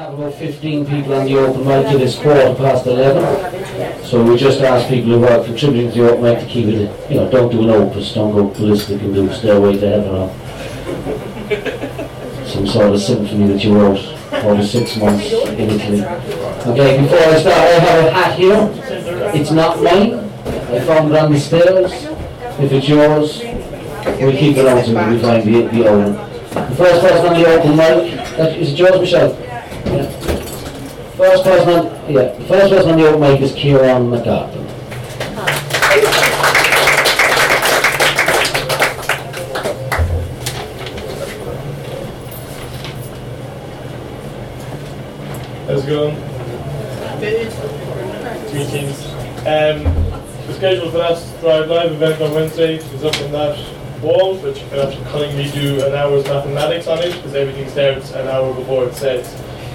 have about 15 people on the open mic. It is 11:15. So we just ask people who are contributing to the open mic to keep it, don't do an opus, don't go ballistic and do Stairway to Heaven or some sort of symphony that you wrote over 6 months in Italy. Okay, before I start, I have a hat here. It's not mine. I found it on the stairs. If it's yours, we'll keep it on until we find the owner. The first person on the open mic, is it yours, Michelle? Yeah. The first person on the open mic is Kieran McCarthy. How's it going? Greetings. The schedule for that Drive Live event on Wednesday is up on that wall, but you can actually cunningly do an hour's mathematics on it because everything starts an hour before it says.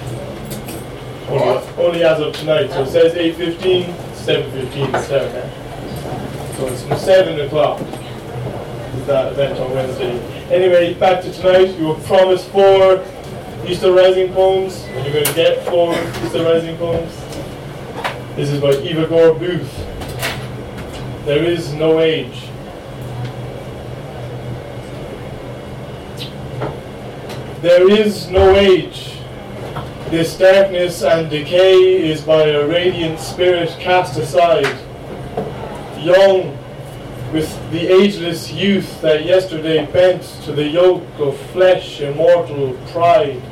Only as of tonight. So it says 8:15, 7:15 to start. So it's from 7 o'clock is that event on Wednesday. Anyway, back to tonight. You were promised 4 Easter Rising poems, and you're going to get 4 Easter Rising poems. This is by Eva Gore Booth. There is no age. There is no age. This darkness and decay is by a radiant spirit cast aside. Young, with the ageless youth that yesterday bent to the yoke of flesh immortal pride.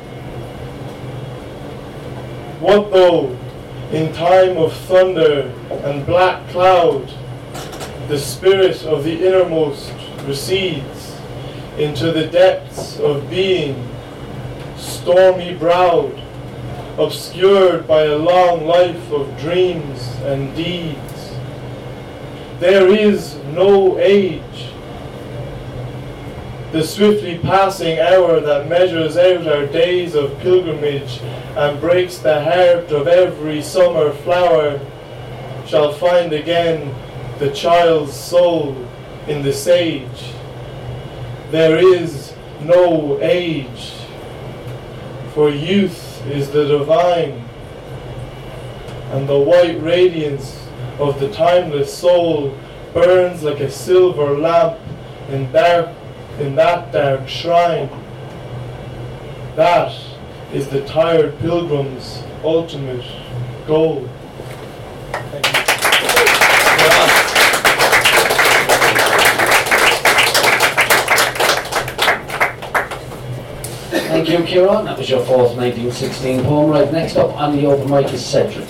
What though, in time of thunder and black cloud, the spirit of the innermost recedes into the depths of being, stormy browed, obscured by a long life of dreams and deeds. There is no age. The swiftly passing hour that measures out our days of pilgrimage and breaks the heart of every summer flower shall find again the child's soul in the sage. There is no age, for youth is the divine, and the white radiance of the timeless soul burns like a silver lamp in that dark shrine. That is the tired pilgrim's ultimate goal. Thank you. Thank you, Kieran. That was your 4th 1916 poem. Right, next up on the open mic is Cedric.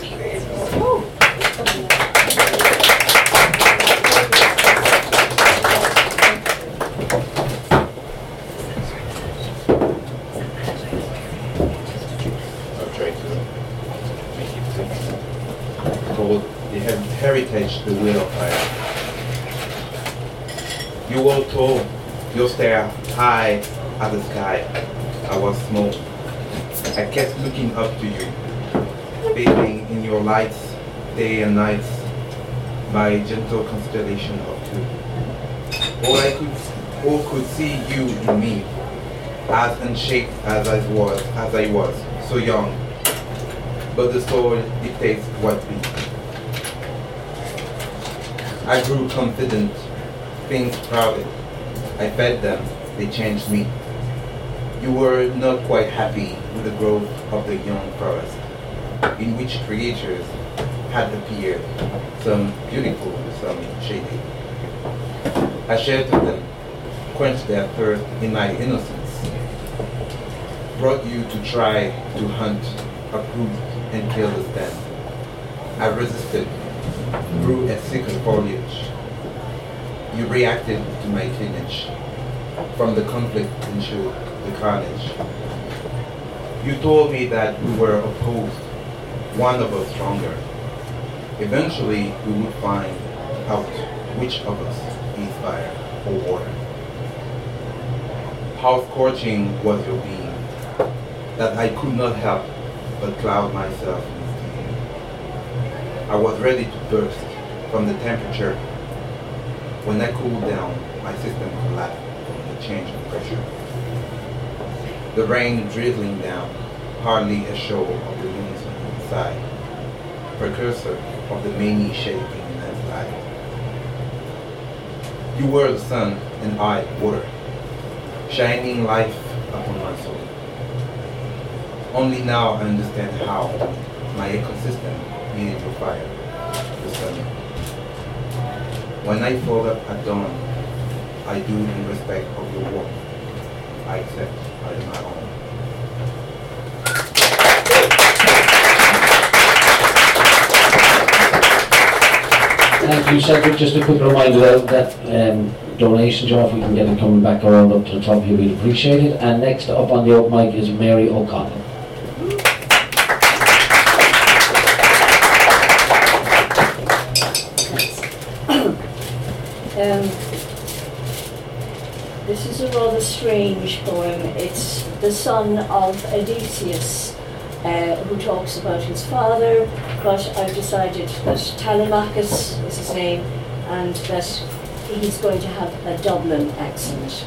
Called the heritage, the wheel of fire. You were tall, you stare high at the sky. I was small. I kept looking up to you, bathing in your lights, day and night, by a gentle constellation of two. All could see you in me, as unshaped as I was, so young. But the soul dictates what be. I grew confident, things crowded. I fed them, they changed me. You were not quite happy with the growth of the young forest, in which creatures had appeared, some beautiful, some shady. I sheltered them, quenched their thirst in my innocence, brought you to try to hunt, uproot, and kill the stem. I resisted, grew a thicker foliage. You reacted to my teenage. From the conflict ensued the carnage. You told me that we were opposed, one of us stronger. Eventually, we would find out which of us is fire or water. How scorching was your being, that I could not help but cloud myself in steam. I was ready to burst from the temperature. When I cooled down, my system collapsed from the change in pressure. The rain drizzling down, hardly a show of the unison inside, precursor of the many shaping in that light. You were the sun and I water, shining life upon my soul. Only now I understand how my ecosystem needed your fire, the sun. When I fall up at dawn, I do in respect of your warmth. I accept as my own. Thank you, Cedric. Just a quick reminder that donation jar, if we can get it coming back around up to the top here, we'd appreciate it. And next up on the open mic is Mary O'Connell. This is a rather strange poem. It's the son of Odysseus, who talks about his father, but I've decided that Telemachus is his name and that he's going to have a Dublin accent.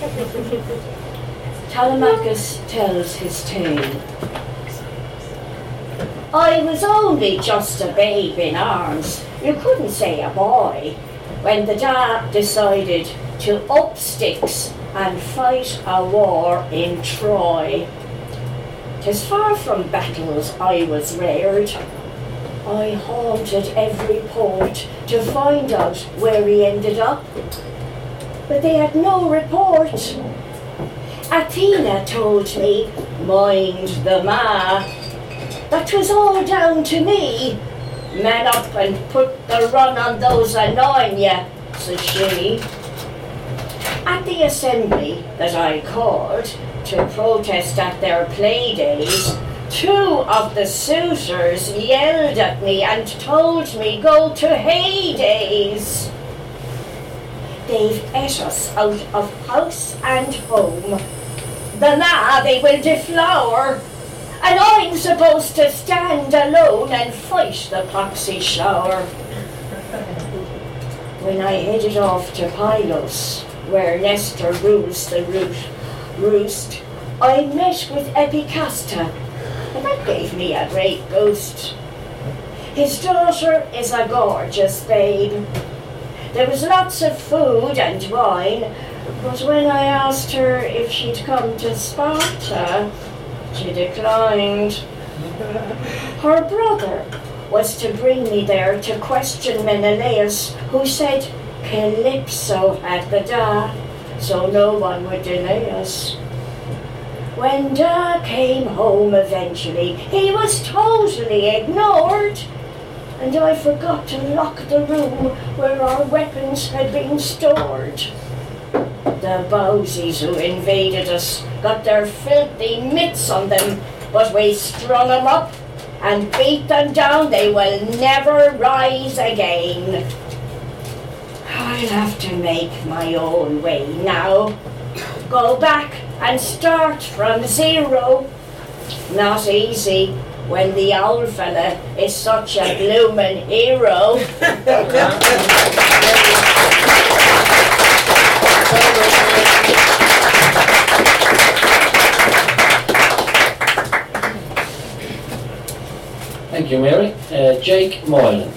Telemachus tells his tale. I was only just a babe in arms, you couldn't say a boy, when the dad decided to up sticks and fight a war in Troy. 'Tis far from battles I was reared. I haunted every port to find out where he ended up, but they had no report. Athena told me, mind the ma, that 'twas all down to me. Man up and put the run on those annoying ya, said she. At the assembly that I called to protest at their play days, 2 of the suitors yelled at me and told me go to Hades. They've ate us out of house and home. The ma they will deflower, and I'm supposed to stand alone and fight the poxy shower. When I headed off to Pylos, where Nestor rules the roost, I met with Epicasta, and that gave me a great boost. His daughter is a gorgeous babe. There was lots of food and wine, but when I asked her if she'd come to Sparta, she declined. Her brother was to bring me there to question Menelaus, who said Calypso had the da, so no one would deny us. When Da came home eventually, he was totally ignored, and I forgot to lock the room where our weapons had been stored. The Bowsies who invaded us got their filthy mitts on them, but we strung them up and beat them down. They will never rise again. I'll have to make my own way now. Go back and start from zero. Not easy when the owl fella is such a bloomin' hero. Thank you, Mary. Jake Moylan.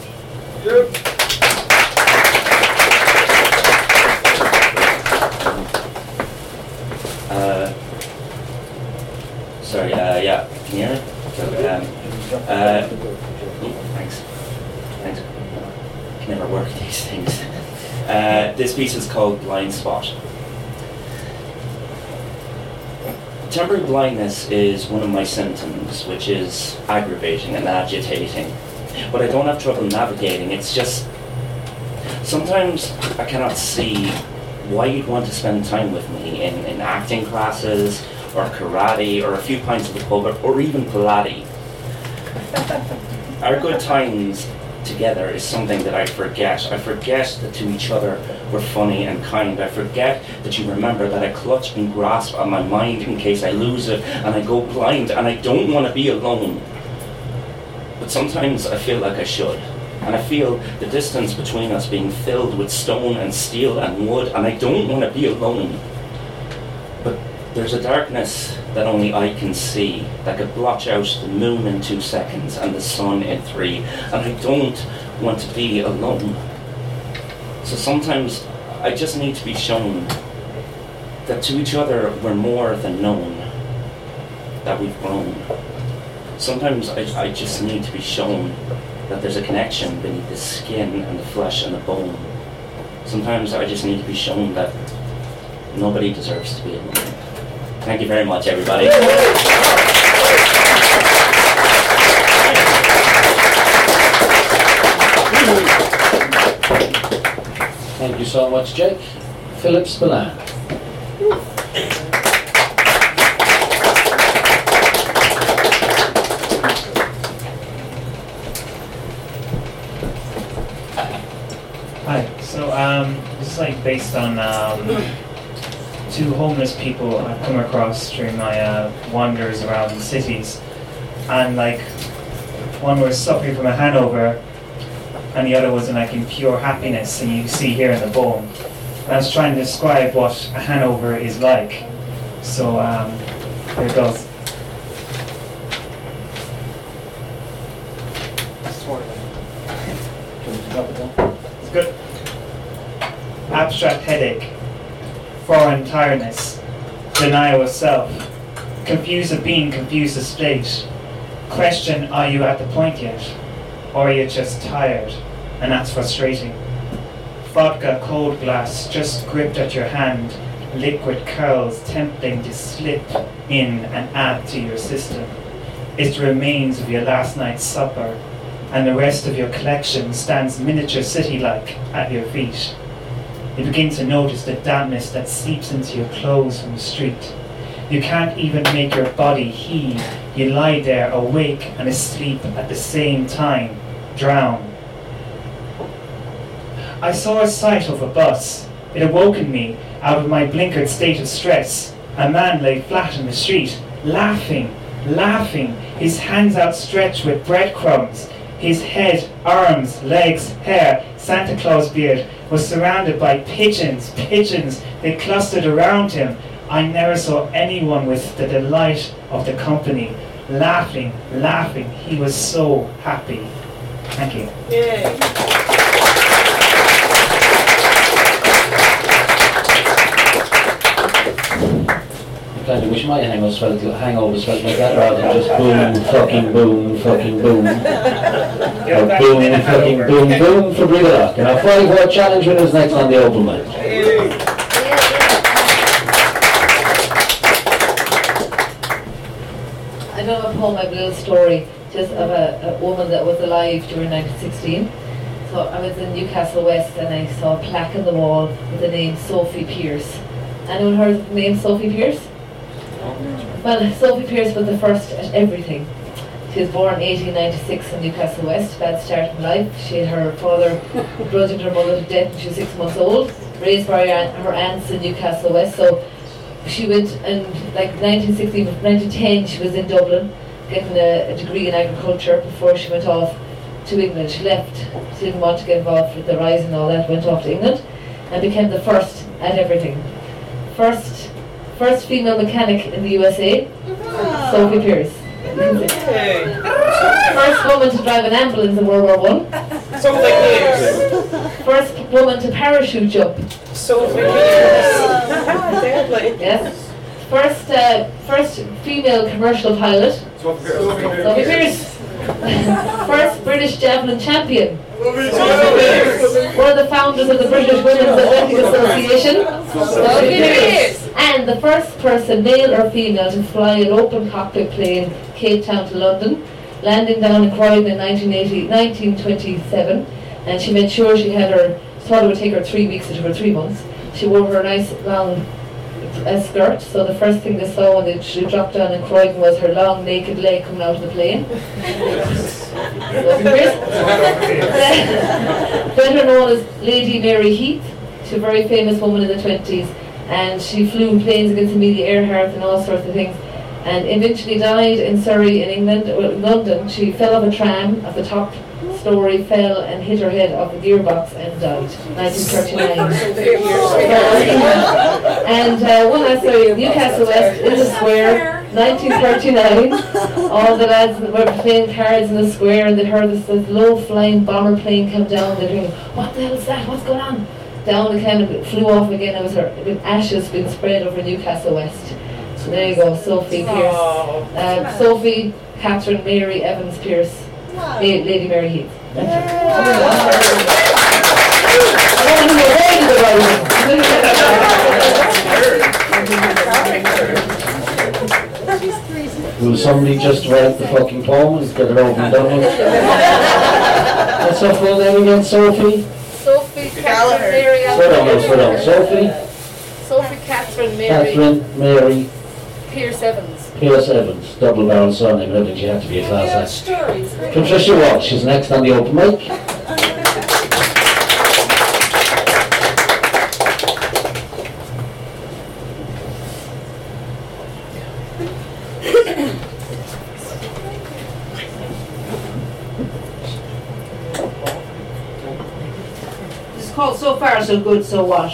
Sorry, yeah, can you hear me? Thanks. Can never work these things. This piece is called Blind Spot. Temporary blindness is one of my symptoms, which is aggravating and agitating. But I don't have trouble navigating, it's just sometimes I cannot see why you'd want to spend time with me in acting classes, or karate, or a few pints at the pub, or even Pilates. Our good times together is something that I forget. I forget that to each other we're funny and kind. I forget that you remember that I clutch and grasp on my mind in case I lose it and I go blind and I don't want to be alone. But sometimes I feel like I should. And I feel the distance between us being filled with stone and steel and wood, and I don't want to be alone. But There's a darkness that only I can see that could blotch out the moon in 2 seconds and the sun in 3, and I don't want to be alone. So sometimes I just need to be shown that to each other we're more than known, that we've grown. Sometimes I just need to be shown that there's a connection beneath the skin and the flesh and the bone. Sometimes I just need to be shown that nobody deserves to be alone. Thank you very much, everybody. Thank you so much, Jake. Philip Spillane. Hi. So this is like based on two homeless people I've come across during my wanders around cities, and like one was suffering from a hangover, and the other was in pure happiness, and you see here in the poem. And I was trying to describe what a hangover is like. So here it goes. It's good. Abstract headache, foreign tiredness, denial of self, confused of being, confused of state. Question, are you at the point yet? Or are you just tired? And that's frustrating. Vodka, cold glass, just gripped at your hand, liquid curls tempting to slip in and add to your system. It's the remains of your last night's supper, and the rest of your collection stands miniature city-like at your feet. You begin to notice the dampness that seeps into your clothes from the street. You can't even make your body heave. You lie there awake and asleep at the same time, drown. I saw a sight of a bus. It awoken me out of my blinkered state of stress. A man lay flat in the street, laughing, his hands outstretched with breadcrumbs. His head, arms, legs, hair, Santa Claus beard was surrounded by pigeons. They clustered around him. I never saw anyone with the delight of the company. Laughing. He was so happy. Thank you. Yay. I wish my hangovers felt like that rather than just boom, fucking boom, fucking boom. Or boom, fucking boom, boom for Brigalock. And our 5-word challenge winners next on the open mic. I don't have a poem, I have a little story just of a woman that was alive during 1916. So I was in Newcastle West and I saw a plaque on the wall with the name Sophie Pierce. Anyone heard of the name Sophie Pierce? Well, Sophie Pierce was the first at everything. She was born in 1896 in Newcastle West, bad start in life. She had her father bludgeoned her mother to death when she was 6 months old, raised by her aunts in Newcastle West. So she went, and like 1910 she was in Dublin getting a degree in agriculture before she went off to England. She left, she didn't want to get involved with the rise and all that, went off to England and became the first at everything. First female mechanic in the USA, Sophie Pierce. First woman to drive an ambulance in World War I. Sophie Pierce. First woman to parachute jump. Sophie Pierce. Yes. First female commercial pilot. Sophie Pierce. First British javelin champion. One of the founders of the British Women's Athletic Association. Sophie Pierce. And the first person, male or female, to fly an open cockpit plane Cape Town to London, landing down in Croydon in 1927. And she made sure she had her, thought it would take her 3 weeks, it took her 3 months. She wore her nice long skirt, so the first thing they saw when she dropped down in Croydon was her long naked leg coming out of the plane. Better known as Lady Mary Heath, she's a very famous woman in the 20s, and she flew planes against Amelia Earhart and all sorts of things, and eventually died in Surrey in England, London. She fell off a tram at the top story, fell and hit her head off a gearbox and died. 1939. And one last story, Newcastle West in the square, 1939. All the lads were playing cards in the square and they heard this low-flying bomber plane come down. They're thinking, what the hell is that? What's going on? Down it came and it flew off again. It was with ashes being spread over Newcastle West. So there you go, Sophie Pierce. Sophie, Catherine, Mary, Evans, Pierce, Lady Mary Heath. Will somebody just write the fucking poem and get it over and done with? What's her full name again, Sophie? Sophie, Catherine, Mary, Slow down. Sophie, Sophie, Catherine, Mary, Catherine, Mary, Pierce Evans. Pierce Evans, double barrel surname, I don't think she had to be a class act. Patricia Walsh is next on the open mic. It's called So Far So Good, So What?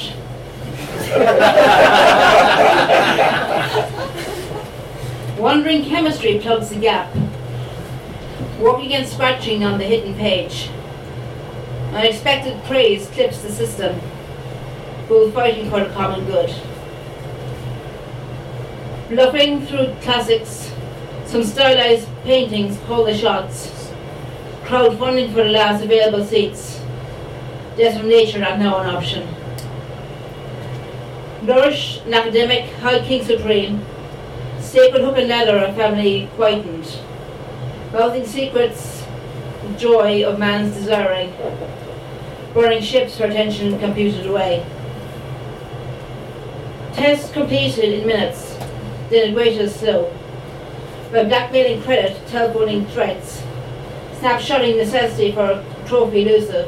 Wandering chemistry plugs the gap. Working and scratching on the hidden page. Unexpected praise clips the system. Both fighting for the common good. Bluffing through classics. Some stylized paintings call the shots. Crowdfunding for the last available seats. Death from nature not now an option. Nourish an academic, high king supreme. Sacred hook and ladder, a family quietened. Mouthing secrets, joy of man's desiring. Burning ships for attention computed away. Test completed in minutes, then it waited slow. By blackmailing credit, telephoning threats. Snapshotting necessity for trophy elusive.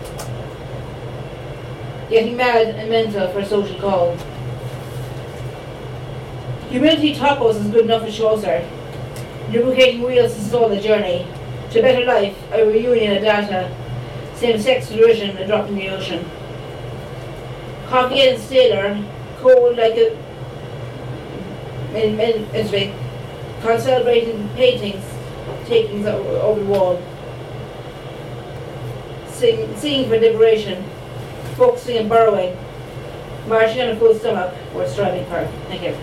Getting mad and mental for social call. Humility tacos is good enough for Chaucer. Lubricating wheels to stall the journey. To better life, a reunion of data. Same-sex derision, a drop in the ocean. Coffee and staler, cold like a celebrating paintings, takings over the wall. Singing for liberation, focusing and borrowing, marching on a full stomach, or striving for. Thank you.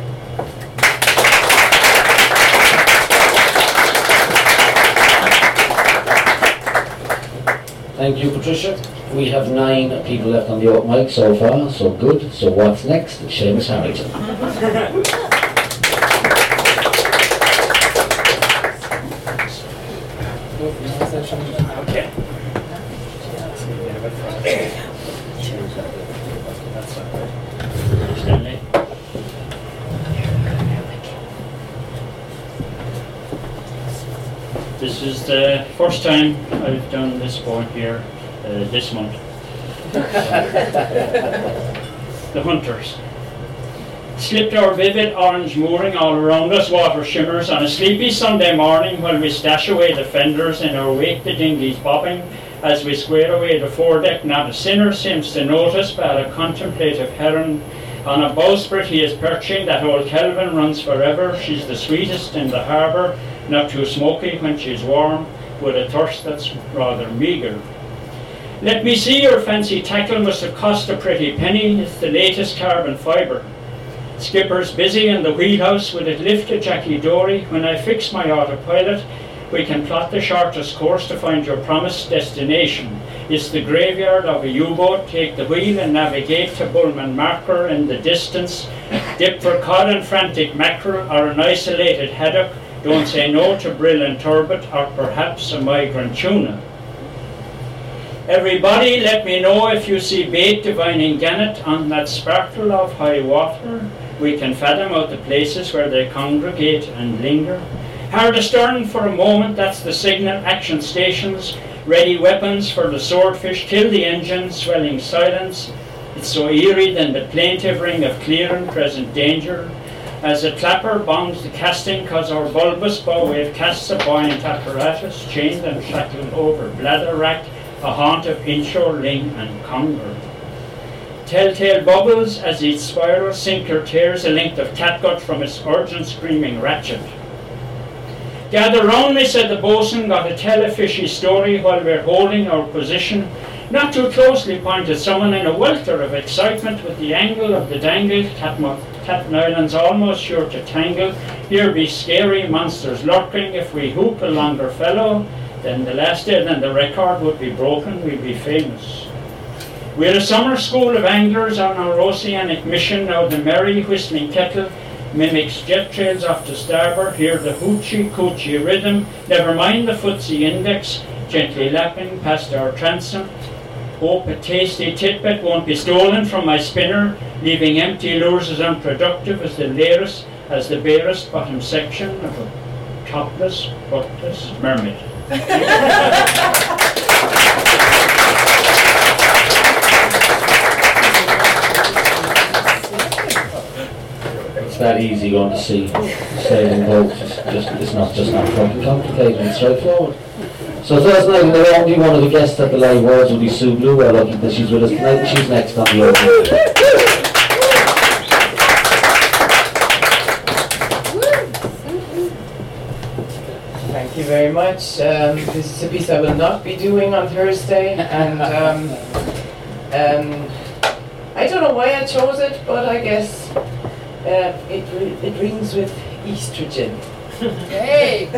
Thank you, Patricia. We have 9 people left on the open mic so far, so good. So what's next? Seamus Harrington. Okay. Stanley. This is the first time I've done this poem here this month. The Hunters. Slipped our vivid orange mooring all around us, water shimmers on a sleepy Sunday morning while we stash away the fenders in our wake, the dinghies bobbing. As we square away the foredeck, not a sinner seems to notice but a contemplative heron. On a bowsprit he is perching, that old Kelvin runs forever. She's the sweetest in the harbour, not too smoky when she's warm, with a thirst that's rather meagre. Let me see, your fancy tackle must have cost a pretty penny. It's the latest carbon fibre. Skipper's busy in the wheelhouse, will it lift to Jackie Dory? When I fix my autopilot, we can plot the shortest course to find your promised destination. It's the graveyard of a U-boat. Take the wheel and navigate to Bullman Marker in the distance. Dip for cod and frantic mackerel or an isolated haddock. Don't say no to brill and turbot or perhaps a migrant tuna. Everybody, let me know if you see bait divining gannet on that sparkle of high water. We can fathom out the places where they congregate and linger. Hard astern for a moment, that's the signal. Action stations, ready weapons for the swordfish. Kill the engine, swelling silence. It's so eerie than the plaintive ring of clear and present danger. as a clapper bonds the casting, cause our bulbous bow wave casts a buoyant apparatus, chained and shackled over bladder rack, a haunt of inshore ling and conger. Telltale bubbles as each spiral sinker tears a length of catgut from its urgent screaming ratchet. Gather round me, said the boatswain, got to tell a fishy story while we're holding our position. Not too closely, pointed someone in a welter of excitement with the angle of the dangle. Captain Island's almost sure to tangle. Here be scary monsters lurking. If we hoop a longer fellow, then the record would be broken, we'd be famous. We're a summer school of anglers on our oceanic mission. Now the merry whistling kettle mimics jet trails off to starboard. Hear the hoochie coochie rhythm. Never mind the footsie index, gently lapping past our transom. Hope a tasty titbit won't be stolen from my spinner, leaving empty lures as unproductive as the barest bottom section of a topless, buttless mermaid. It's that easy going to sea. Sailing boats, it's not fucking complicated, it's straightforward. So Thursday night, the only one of the guests at the live words will be Sue Blue. We're lucky that she's with us tonight, and she's next on the opening. Thank you very much. This is a piece I will not be doing on Thursday, and I don't know why I chose it, but I guess it rings with estrogen. Hey!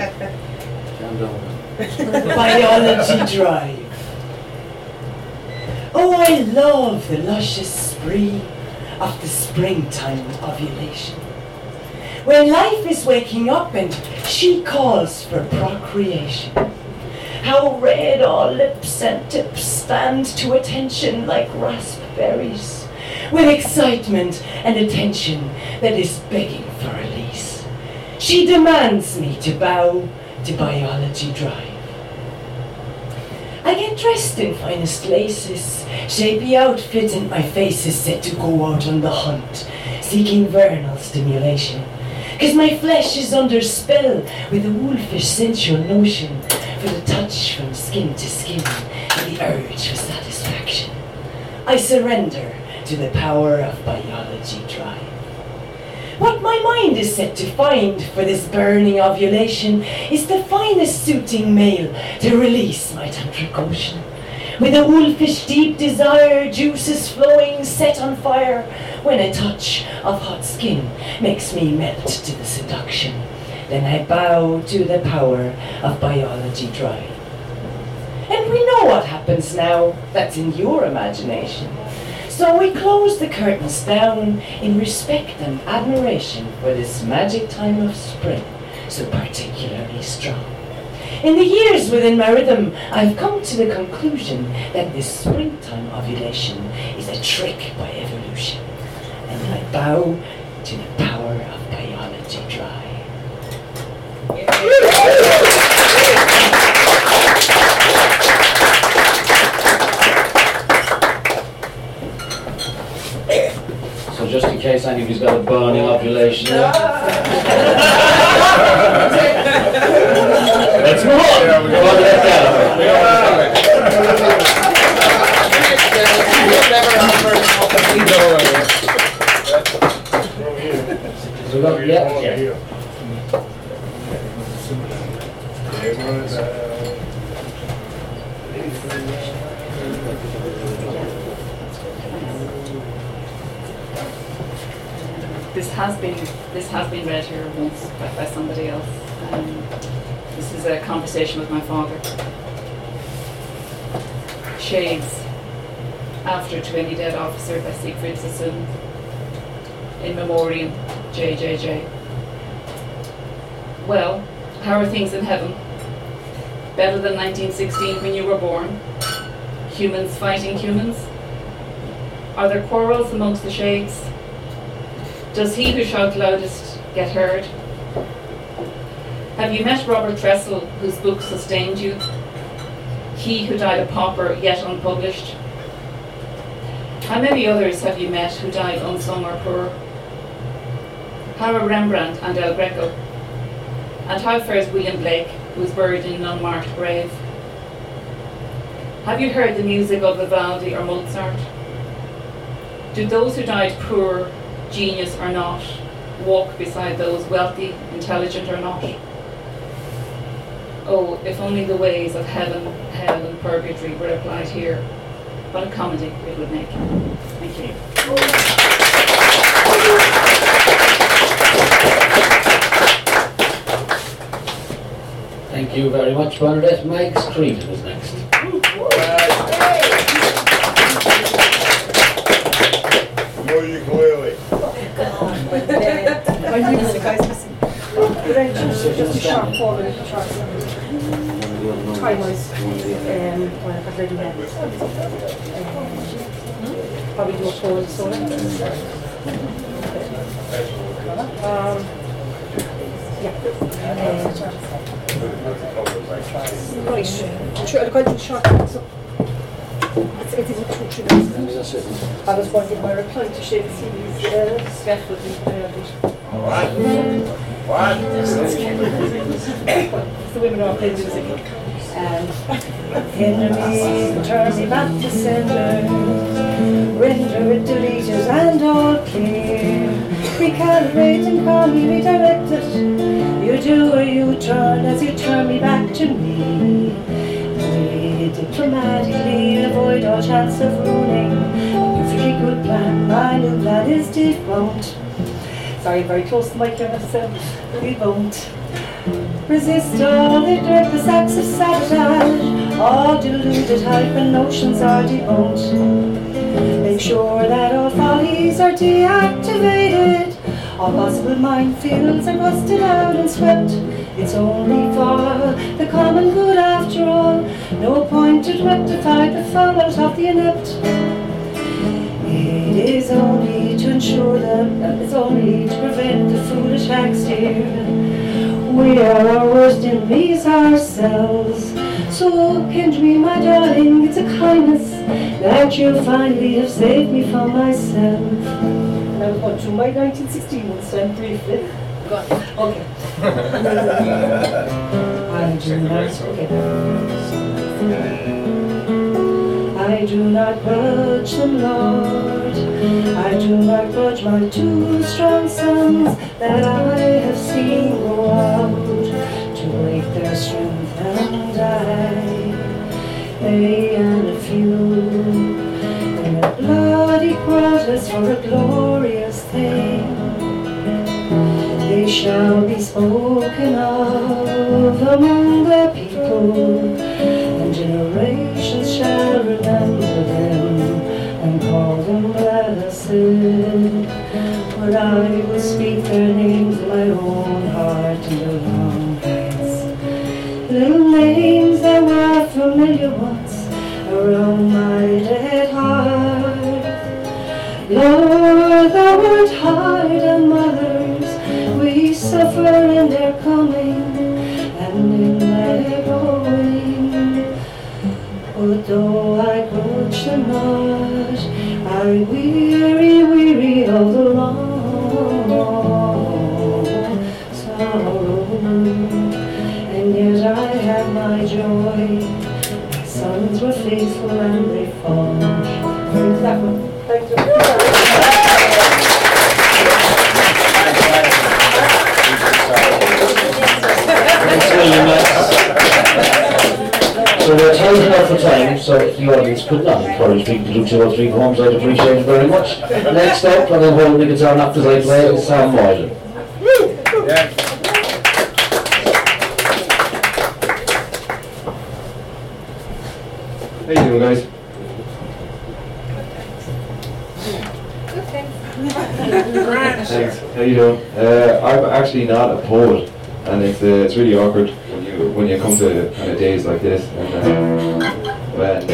Biology drive. Oh, I love the luscious spree of the springtime ovulation, when life is waking up and she calls for procreation. How red all lips and tips stand to attention like raspberries, with excitement and attention that is begging for release. She demands me to bow to biology drive. I get dressed in finest laces, shapy outfit, and my face is set to go out on the hunt, seeking vernal stimulation. 'Cause my flesh is under spell with a wolfish sensual notion for the touch from skin to skin and the urge for satisfaction. I surrender to the power of biology drive. What my mind is set to find for this burning ovulation is the finest suiting male to release my tantric ocean. With a wolfish deep desire, juices flowing, set on fire, when a touch of hot skin makes me melt to the seduction. Then I bow to the power of biology drive. And we know what happens now, that's in your imagination. So we close the curtains down in respect and admiration for this magic time of spring, so particularly strong. In the years within my rhythm, I've come to the conclusion that this springtime ovulation is a trick by evolution. And I bow to the power of biology drive. So just in case anybody's got a burning ovulation there. Let's move on. Yeah, we go on. Let go. So we got, yeah. This has been read here once by somebody else. This is a conversation with my father. Shades, after To Any Dead Officer by Siegfried Sassoon. In memoriam, JJJ. Well, how are things in heaven? Better than 1916 when you were born? Humans fighting humans? Are there quarrels amongst the shades? Does he who shouts loudest get heard? Have you met Robert Tressel, whose book sustained you? He who died a pauper, yet unpublished? How many others have you met who died unsung or poor? How are Rembrandt and El Greco? And how fares William Blake, who is buried in an unmarked grave? Have you heard the music of Vivaldi or Mozart? Do those who died poor, genius or not, walk beside those wealthy, intelligent or not? Oh, if only the ways of heaven, hell and purgatory were applied here, what a comedy it would make. Thank you. Thank you very much, Bernadette. Max Creedon is next. More ukulele. My music, guys, listen. Could I just a sharp 4 minute chart? Time-wise, what did I do next? Probably do a cold soda. Right, I'm going to do short, so it's in 2-3 minutes. I was going to give my reply to Shane Seeley's Seth would be What? the women are playing music. Enemy, turn me back to sender, render it to leaders and all clear. Recalibrate and call me redirected. You do or you turn as you turn me back to me. We diplomatically avoid all chance of ruining a perfectly good plan. My new plan is defunct. Sorry, very close to my camera, so we won't resist all the reckless acts of sabotage. All deluded hype and notions are debunked. Make sure that all follies are deactivated. All possible minefields are busted out and swept. It's only for the common good after all. No point to rectify the fallout of the inept. It is only to ensure that it's only to prevent the foolish acts here. We are our worst enemies ourselves. So Kendry, my darling, it's a kindness that you finally have saved me from myself. And I was going through my 1916 one, so I'm briefly. Okay. I do not grudge them, Lord. I do not grudge my 2 strong sons that I have seen go out to wake their strength and die. They and a few in a bloody protest for a glorious thing. They shall be spoken of among the people, and generations shall remember them and call them blessed. But I will speak their names in my own heart in the long days. Little names that were familiar once around my dead heart. Lord, thou art hard on mothers, we suffer in their coming and in their going. But though I grudge them not, I weary of the long sorrow. And yet I have my joy. My sons were faithful and they fought. That one. Thank you. So we're tight enough for time, so if the audience could not encourage people to do 2 or 3 poems, I'd appreciate it very much. Next up, and then holding the guitar after I play, is Sam Moylan. Yeah. How you doing, guys? Thanks. How you doing? I'm actually not a poet, and it's really awkward when you come to kind of days like this, and when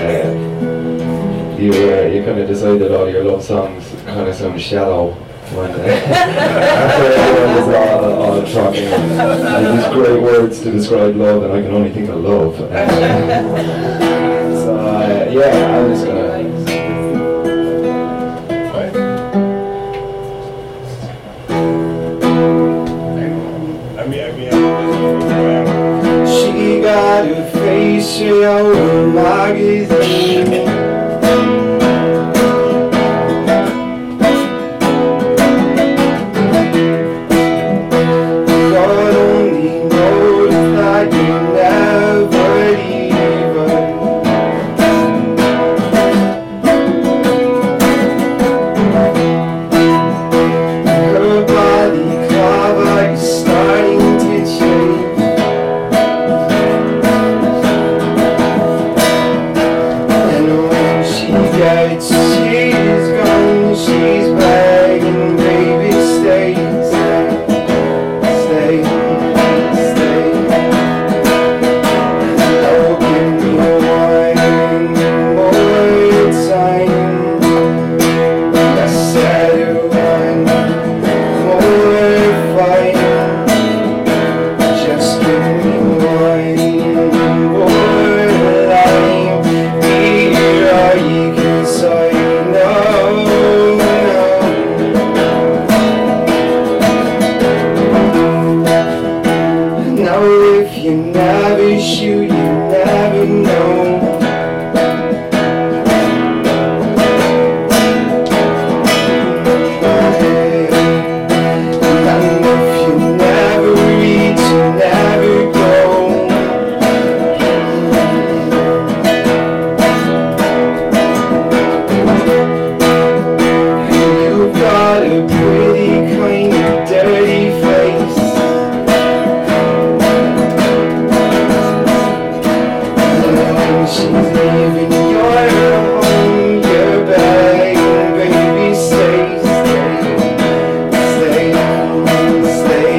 you kind of decide that all your love songs kind of sound shallow when after everyone is all talking and these great words to describe love, and I can only think of love. So yeah, I'm just gonna. got a face straight out of a magazine. God only knows that you never leave her. Her body cover is starting to change. And when she gets, she's gone, she's begging, baby, stay, stay, stay, stay. Oh, give me one more time. I said one more fight. Just give me one more life. Here are you can say no, no. Now if you never shoot, you never know. And if you never reach, you never go. You've got a pretty kind of dirty face. And when she's leaving your home, you're begging, baby, stay, stay, stay, stay.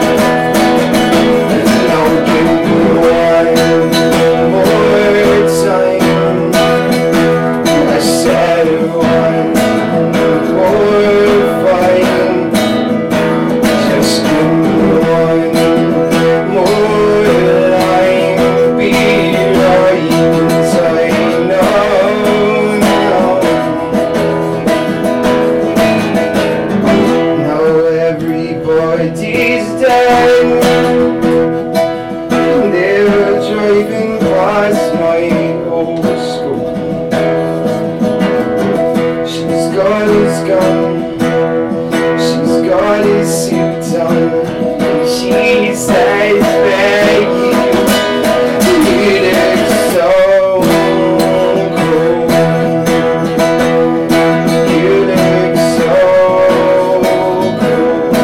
Now give me one more time. I said one more fight. Just give me one more line. Be all you can say no, no. Now everybody's dead. They're driving past my old school. She's got his gun, she's got his suit on, and she says, begging, you look so cool. You look so cool.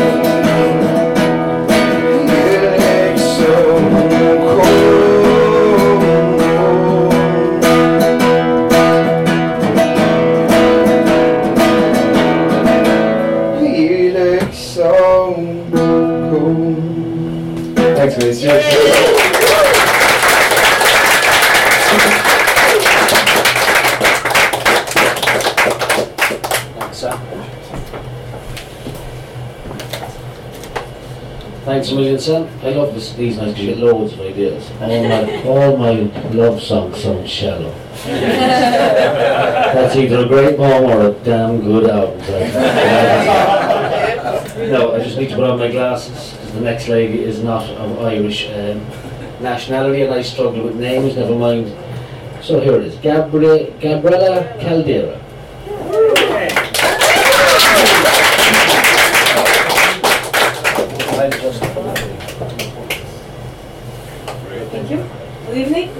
You look so cool. You look so cool. Thanks, guys. Thanks a million, son. I love these nights because you get loads of ideas. All my love songs sound shallow. That's either a great poem or a damn good album. No, I just need to put on my glasses because the next lady is not of Irish nationality and I struggle with names, never mind. So here it is, Gabriella Caldera. Thank you. Good evening.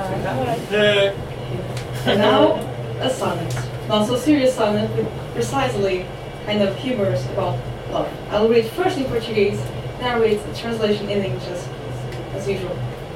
And now, a sonnet. Not so serious sonnet, but precisely kind of humorous about love. I'll read first in Portuguese, narrate the translation in English as usual.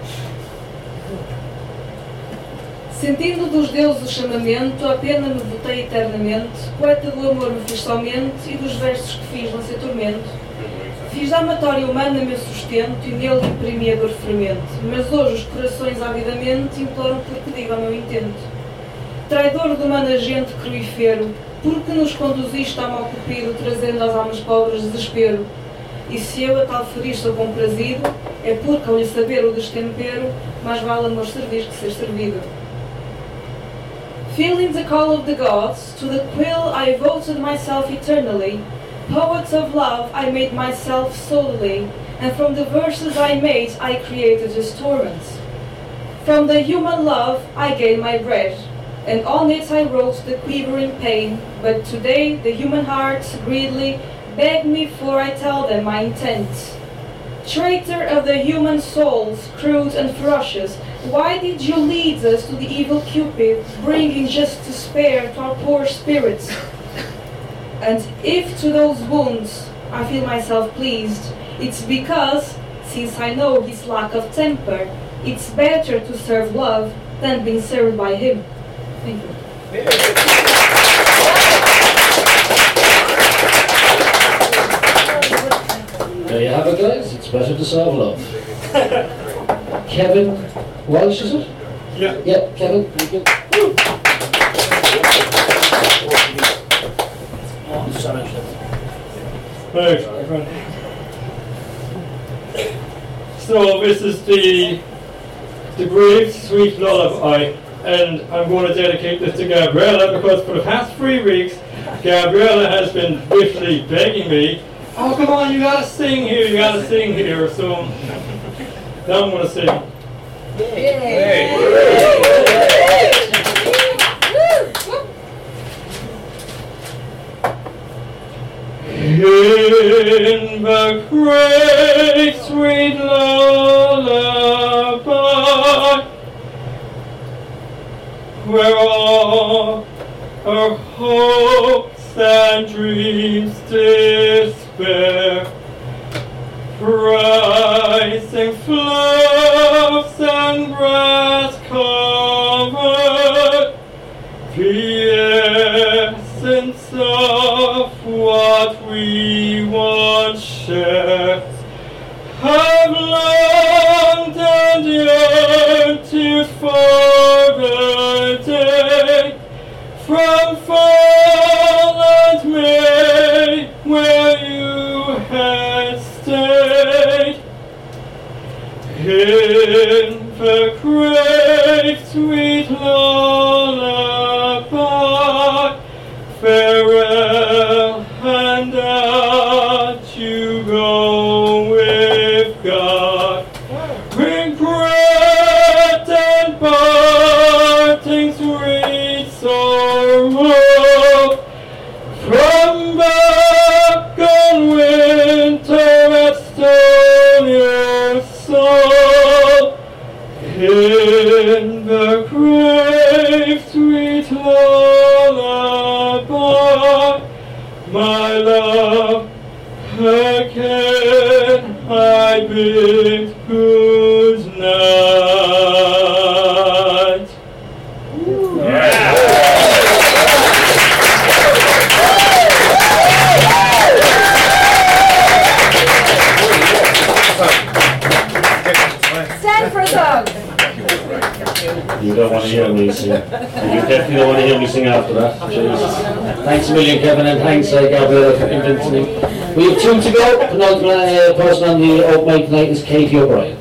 Sentindo dos deuses o chamamento, a pena me votei eternamente, poeta do amor me fiz somente, e dos versos que fiz lancei tormento. Fiz da matéria humana meu sustento, e nele imprimi a dor fermente, mas hoje os corações avidamente imploram porque diga o meu intento. Traidor de humana gente cruífero, porque nos conduziste a mal cupido, trazendo às almas pobres desespero? E se eu a tal ferir sou comprazido, é porque ao lhe saber o destempero, mais vale amor servir que ser servido. Feeling the call of the gods, to the quill I voted myself eternally. Poet of love, I made myself solely, and from the verses I made, I created his torments. From the human love I gain my bread, and on it I wrote the quivering pain. But today the human hearts greedily beg me for I tell them my intent. Traitor of the human souls, crude and ferocious, why did you lead us to the evil Cupid, bringing just despair to our poor spirits? And if to those wounds I feel myself pleased, it's because, since I know his lack of temper, it's better to serve love than being served by him. Thank you. There you have it, guys. It's better to serve love. Kevin Walsh, is it? Yeah. Yeah, Kevin, thank you. Right. So this is the Grave Sweet Lullaby, and I'm going to dedicate this to Gabriella because for the past 3 weeks, Gabriella has been literally begging me, oh come on, you gotta sing here, you gotta sing here. So now I'm going to sing. In the great sweet lullaby, where all our hopes and dreams despair, rising flowers and grass covered, the essence of what we once shared, have longed and yearned to for the day from fall and May where you had stayed. In the great sweet lullaby, farewell and adieu, go with God. Regret and parting, sweet sorrow, from back on winter that stole your soul. In the grave sweet lullaby, my love, again I bid good night. Stand for a song. You don't want to hear me sing. And you definitely don't want to hear me sing after that. Jesus. Thanks a million, Kevin, and thanks, Gabriella, for inviting me. We have 2 to go. Penultimate person on the open mic tonight is Katie O'Brien.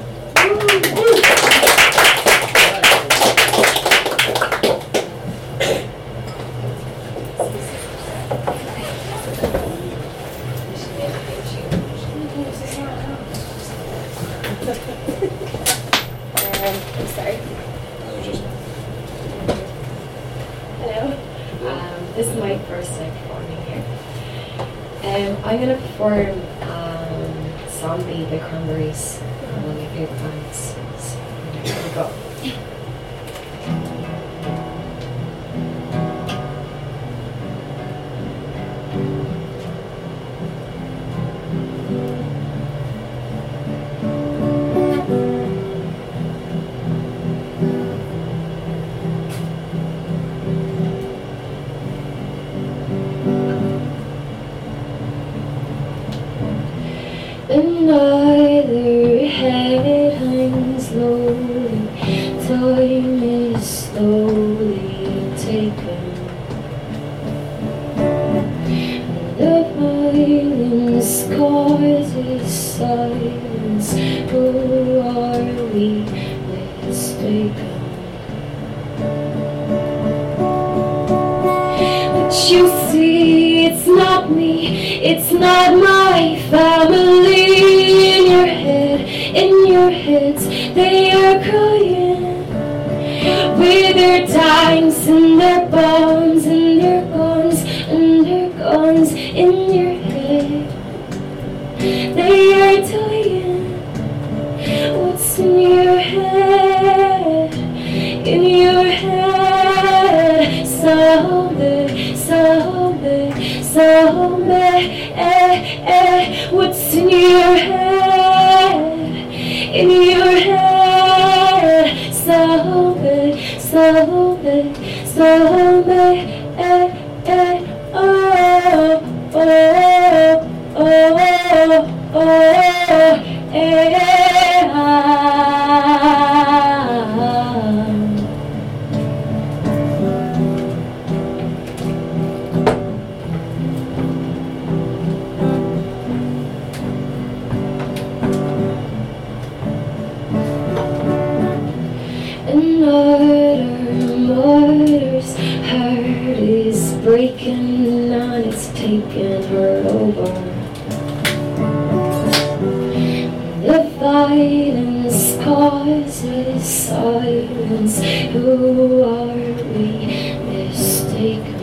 Sorry. Hello. This is my first time performing here. I'm going to perform Zombie by Cranberries, one of my favourite bands. So here we go. And either head hangs slowly, time is slowly taken. And the violence causes silence. Who are we mistaken? But you see, it's not me, it's not my family. In your heads, they are crying. their dimes and their bombs and their guns and their guns in your head. They are dying. What's in your head? In your head. Zombie, zombie, zombie. What's in your head? In your head. Zombie, zombie, zombie. Oh, oh, oh, oh, Another martyr's heart is breaking and it's taking her over. The violence causes silence. Who are we mistaken?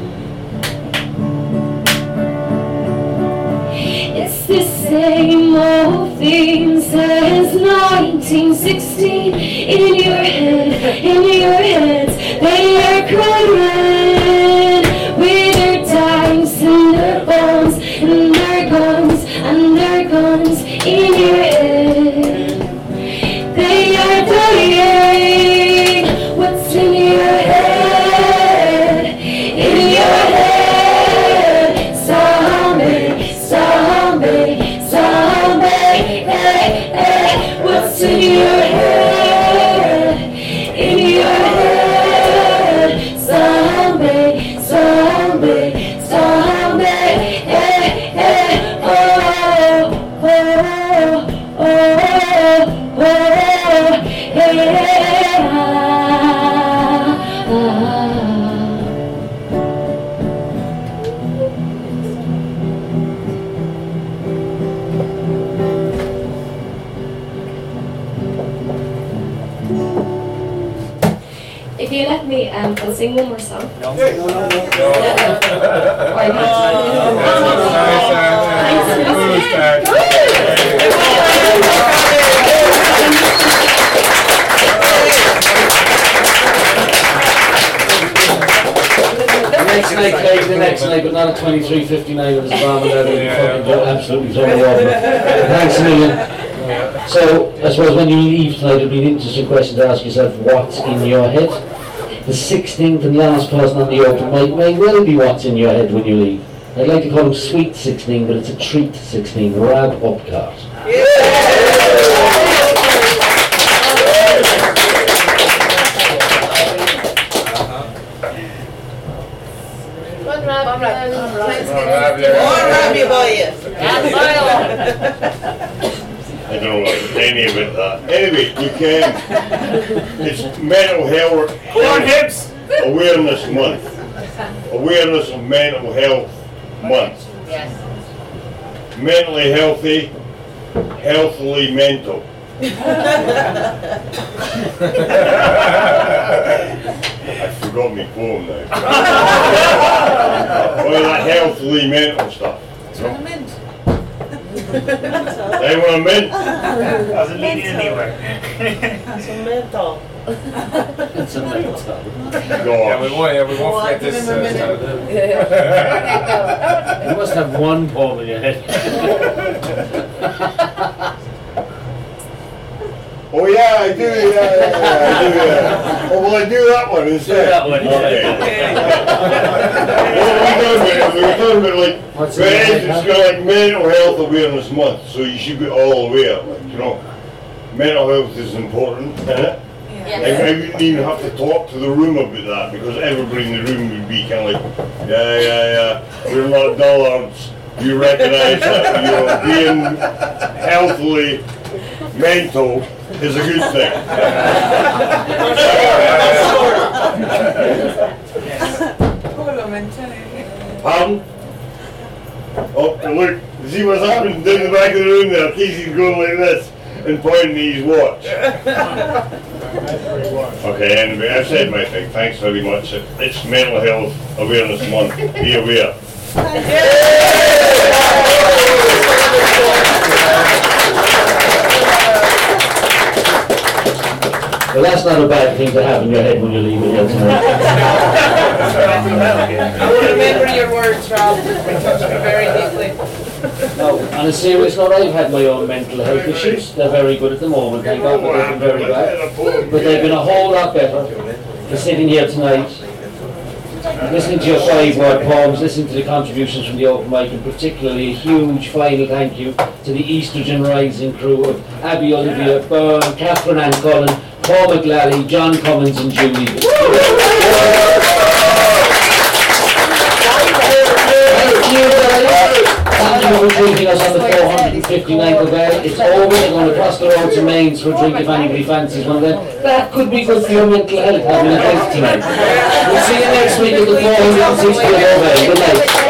It's the same old themes as 1916. In your head, in your heads, they are crying with their dimes and their bombs and their guns and their guns in your head. They are dying. What's in your head? In your head. Zombie, zombie, zombie. What's in your head? In your head. Zombie, zombie, zombie. Oh, oh, oh, oh, If you let me, I'll sing one more song. No. Why The next night, but not at 23:59 with his bomb and everything. Absolutely totally over. Thanks a million. So, I suppose when you leave tonight, it'll be an interesting question to ask yourself, what's in your head? The 16th and last person on the open mic may well be what's in your head when you leave. I'd like to call him Sweet 16, but it's a treat 16. Rab Upcart. I don't know any of it. Anyway, you can. It's Mental Health Awareness Month. Awareness of Mental Health Month. Yes. Mentally healthy, healthily mental. I forgot my poem now. Well, that healthily mental stuff. Anyone a mint? Doesn't lead you anywhere. It's a mental. It's a mental stuff. Yeah, we won't forget this. You must have one poem in your head. Oh yeah, I do. Yeah. Oh well, I do that one instead. Do that one. Okay. We're talking about like, for instance, it's got like Mental Health Awareness Month, so you should be all aware. Like, you know, mental health is important, isn't it? Yes. I wouldn't even have to talk to the room about that because everybody in the room would be kind of like, yeah, we're not dullards. You recognise that, you know, being healthily mental is a good thing. Pardon? Oh, look, see what's happening down the back of the room there? Casey's going like this and pointing at his watch. Okay, anyway, I've said my thing. Thanks very much. It's Mental Health Awareness Month. Be aware. Well, that's not a bad thing to have in your head when you're leaving here tonight. I will remember your words, Rob. Very deeply. No, on a serious note, I've had my own mental health issues. They're very good at the moment, thank God, but they've been very bad. But they've been a whole lot better for sitting here tonight, listening to your 5-word poems, listening to the contributions from the open mic, and particularly a huge final thank you to the Estrogen Rising crew of Abby Olivia, Byrne, Catherine Ann Cullen, Paul McLally, John Cummins and Julie. Thank you, guys. Thank you for treating us on the 459th of Ale. It's over. They're going to cross the road to Mainz for a drink if anybody fancies one of them. That could be good for your mental health having a drink tonight. We'll see you next week at the 460th of Ale. Good night.